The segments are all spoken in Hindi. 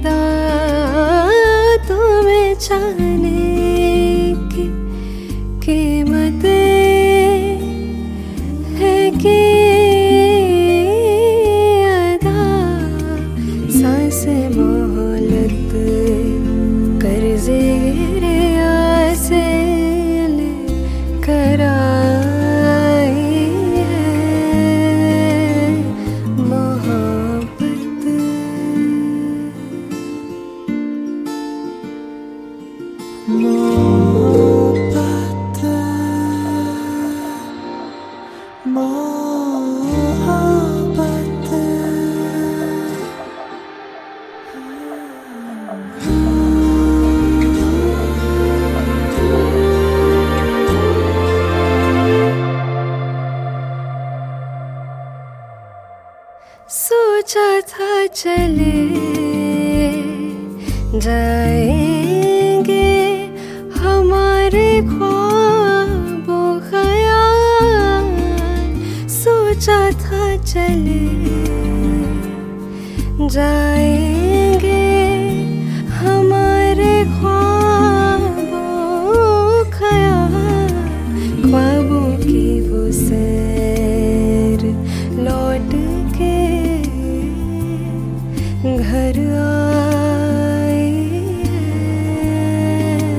अदा तुम्हें चाहने की कीमत है कि अदा सांस मोहलत कर्जे गिरिया से लेकर आई है मोहब्बत। मोहब्बत मोहब्बत सोचा था चले जाएंगे हमारे ख्वाबों ख़याल, सोचा था चले जाएंगे हमारे ख्वाबों ख़याल, ख्वाबों की वो सैर लौट के घर आई है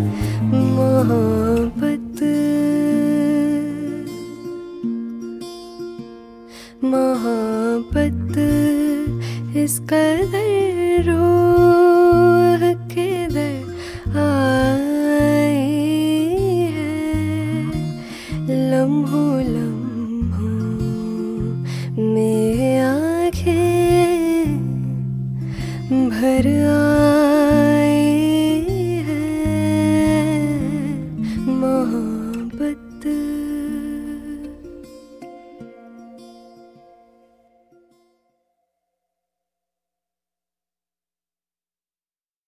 मोहब्बत। मोहब्बत इस कदर रूह के दर आई है, लम्हों लम्हों में आँखें भर